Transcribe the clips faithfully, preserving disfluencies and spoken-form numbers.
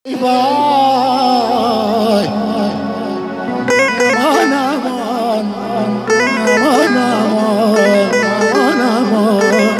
وای امان امان امان امان امان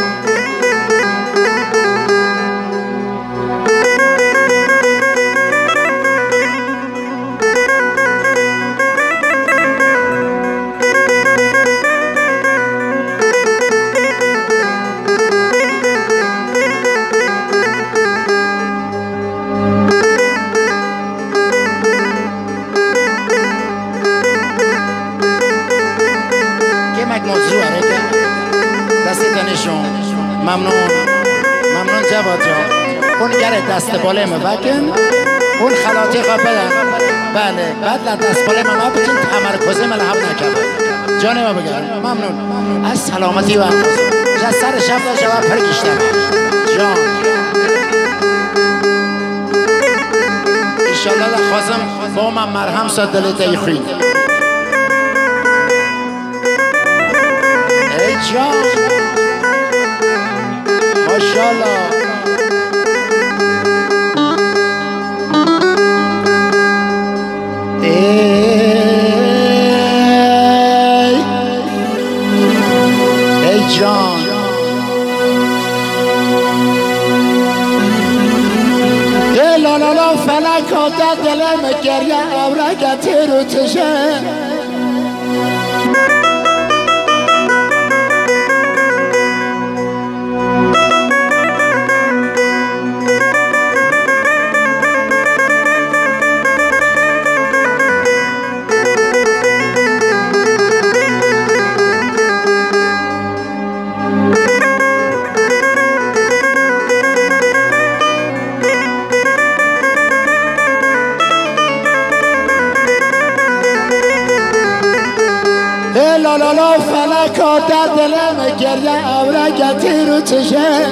موضوع که دست تنشون ممنون ممنون جواد جان اون گره دست باله مبکن اون خلاطی خواه بدن بله بعد دست باله ما بچین تمرکزه من هم نکرد جانه ما بگرم ممنون از سلامتی و جسر شب دا جواب پرکشتم جان ایشالله دا خوازم با من مرهم ساد دلت ای خوی جان ماشاءالله ای ای جان ای لا لا لا فلک آتا دلم گریه اورگتی رو تشه لا لا لا فلک آتا دلم گریه اورگتی رو چشه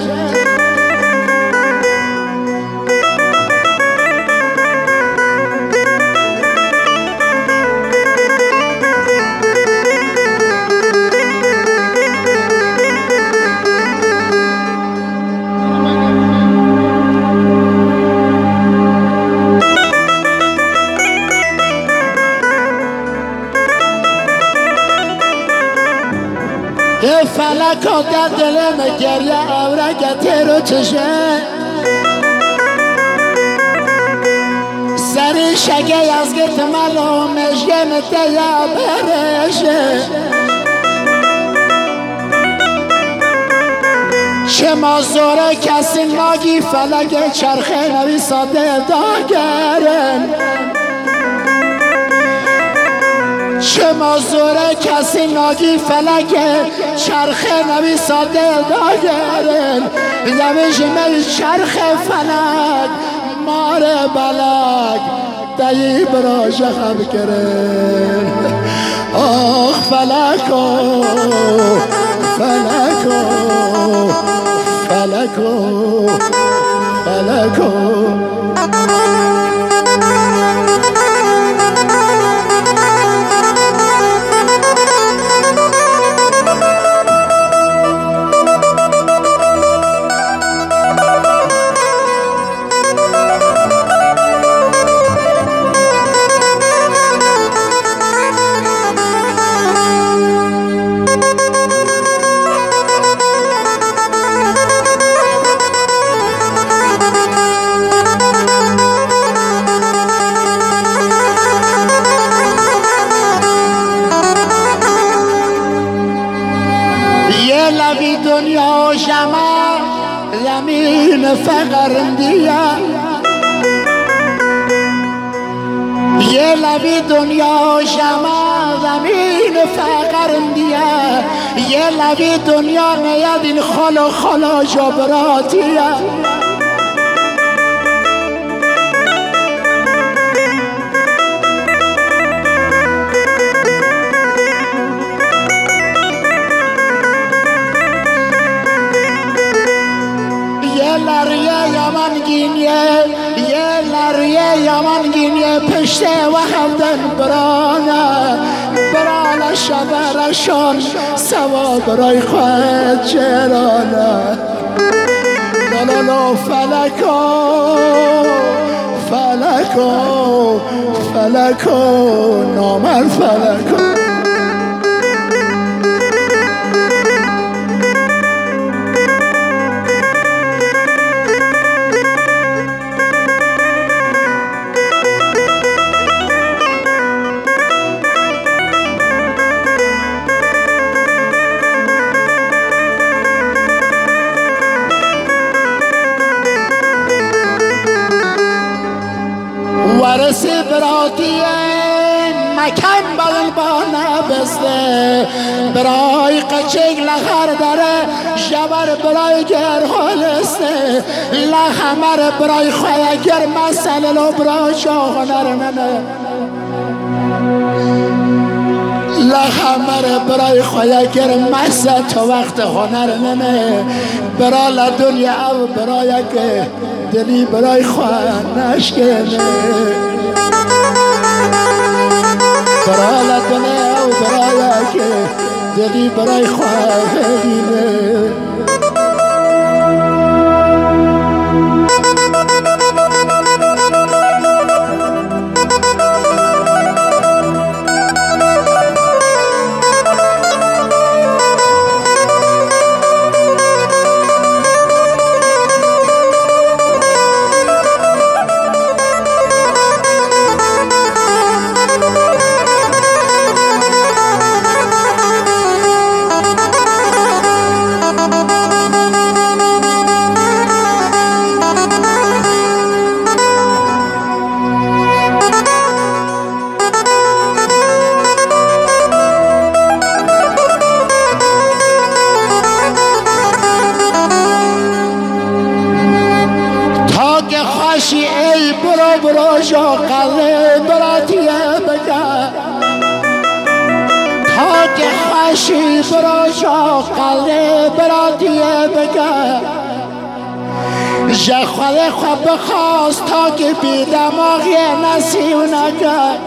یه فلک آتا دلم گریه اورگتی رو چشه سری شگه از گت ملو مشگم دیا برشه چه مازوره کسی ناگی فلک چرخه نوی ساده داگرن چه مازوره کسی ناگی فلک چرخه نوی ساده داگرن یویش می چرخ فلک مار بلک دایی براش خب کرن آخ فلکو فلکو فلکو فلکو لبی دنیا شما زمین فقرندیه یه لبی دنیا شما زمین فقرندیه یه لبی دنیا نیاد این خلا خلا جبراتیه yaman ginye ye lariye yaman ginye peşte vahavdan brana brana şabarashon sava bray khat cerana la la la falako فلکو فلکو نامرد فلکو. ورسی براتی مکم بدن با نبسته برای قچک لخر داره جبر برای گر حالسته لخمر برای خویگر مسئله لو برای شاخنر منه لخمر برای خویگر مسئله تو وقت هنر منه برای دنیا او برای که دلی برای خواه نشکنه برای دنیا و برای که دلی برای خواه بینه. ای برو برو شاقل براتیه بگه تا که خوشی برو شاقل براتیه بگه جخوال خواب بخواست تا که بی دماغی نسیو نگه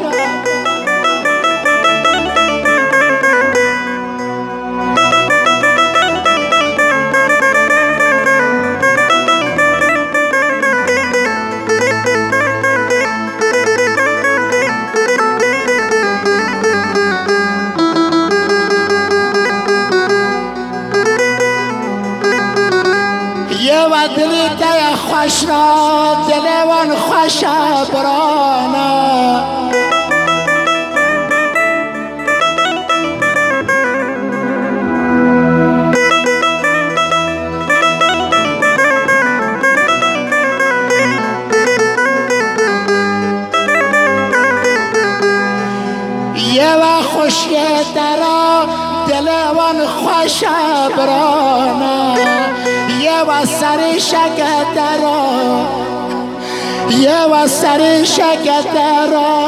و دلی ده خوش را دلوان خوش برانا یه و خوشی درا دلوان خوش برانا یه و سر شکت درا یه و سر شکت درا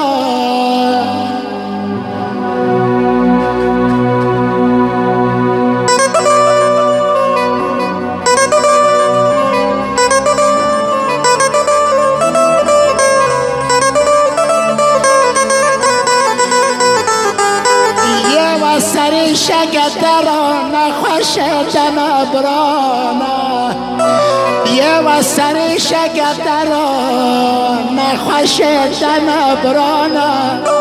سری شکت درا نخوش دم برانا یه و سری شکت درا نخوش دم برانا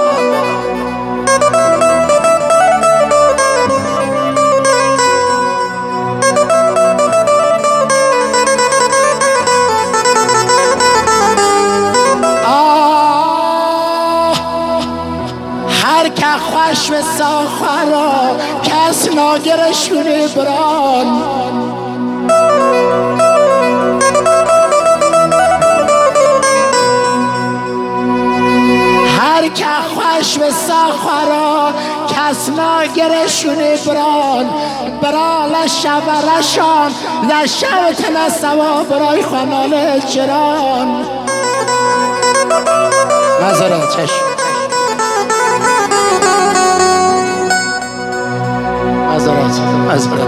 که خوش به ساخرا کس ناگرشونه بران هر که خوش به ساخرا کس ناگرشونه بران برال شبرشان لشب تنسوا برای خانال چران نظرات چشم معذرت معذرت